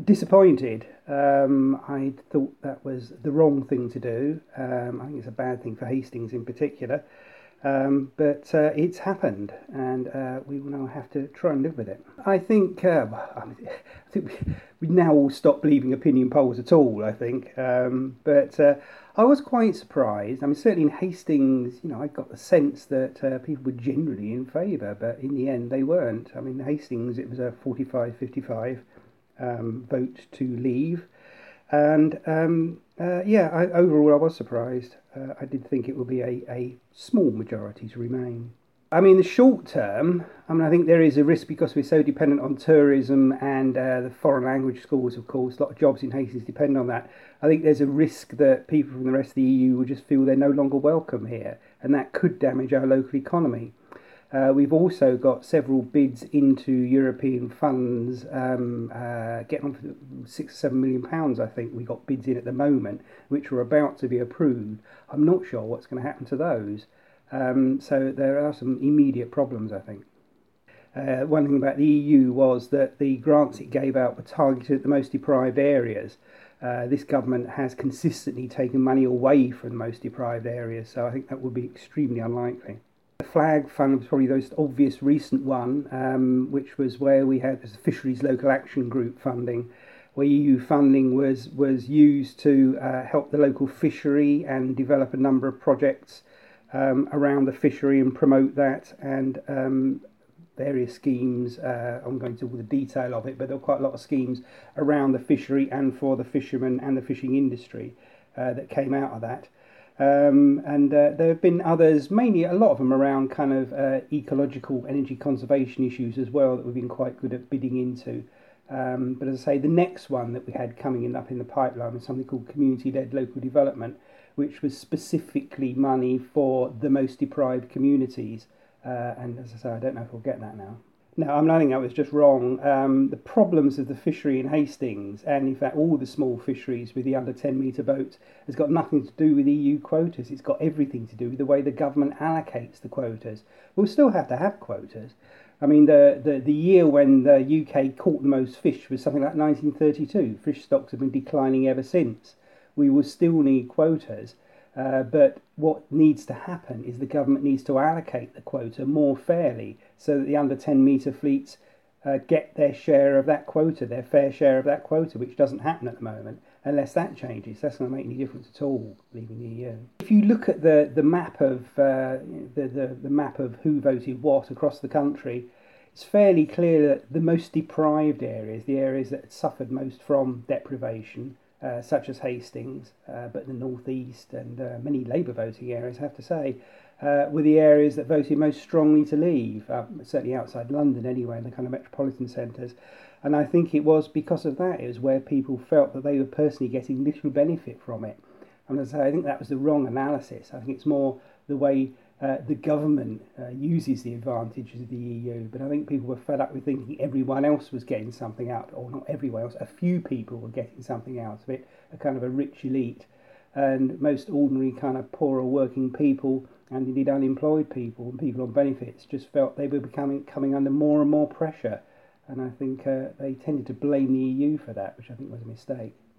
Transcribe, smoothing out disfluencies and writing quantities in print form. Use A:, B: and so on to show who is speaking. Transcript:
A: Disappointed. I thought that was the wrong thing to do. I think it's a bad thing for Hastings in particular. But it's happened, and we will now have to try and live with it. I think we now all stop believing opinion polls at all. I think, but I was quite surprised. I mean, certainly in Hastings, I got the sense that people were generally in favour, but in the end, they weren't. I mean, Hastings, it was a 45-55 vote to leave. And overall, I was surprised. I did think it would be a small majority to remain. I mean, the short term, I think there is a risk because we're so dependent on tourism and the foreign language schools, of course. A lot of jobs in Hastings depend on that. I think there's a risk that people from the rest of the EU will just feel they're no longer welcome here, and that could damage our local economy. We've also got several bids into European funds, getting on for £6 or £7 million. I think we got bids in at the moment, which are about to be approved. I'm not sure what's going to happen to those. So there are some immediate problems, I think. One thing about the EU was that the grants it gave out were targeted at the most deprived areas. This government has consistently taken money away from the most deprived areas, so I think that would be extremely unlikely. The flag fund was probably the most obvious recent one, which was where we had the Fisheries Local Action Group funding, where EU funding was used to help the local fishery and develop a number of projects around the fishery and promote that, and various schemes. I'm going to all the detail of it, but there were quite a lot of schemes around the fishery and for the fishermen and the fishing industry that came out of that. And there have been others, mainly a lot of them around kind of ecological energy conservation issues as well, that we've been quite good at bidding into. But as I say, the next one that we had coming up in the pipeline was something called community-led local development, which was specifically money for the most deprived communities. And as I say, I don't know if we'll get that now. No, I think that was just wrong. The problems of the fishery in Hastings, and in fact all the small fisheries with the under 10 metre boats, has got nothing to do with EU quotas. It's got everything to do with the way the government allocates the quotas. We'll still have to have quotas. I mean, the year when the UK caught the most fish was something like 1932. Fish stocks have been declining ever since. We will still need quotas. But what needs to happen is the government needs to allocate the quota more fairly so that the under 10 metre fleets get their share of that quota, their fair share of that quota, which doesn't happen at the moment. Unless that changes, that's not going to make any difference at all leaving the EU. If you look at the map of the map of who voted what across the country, it's fairly clear that the most deprived areas, the areas that had suffered most from deprivation, such as Hastings, but the North East and many Labour voting areas, I have to say, were the areas that voted most strongly to leave, certainly outside London anyway, in the kind of metropolitan centres. And I think it was because of that, it was where people felt that they were personally getting little benefit from it. And as I say, I think that was the wrong analysis. I think it's more the way the government uses the advantages of the EU, but I think people were fed up with thinking everyone else was getting something out, or not everyone else, a few people were getting something out of it, a kind of a rich elite, and most ordinary kind of poorer working people, and indeed unemployed people and people on benefits, just felt they were coming under more and more pressure, and I think they tended to blame the EU for that, which I think was a mistake.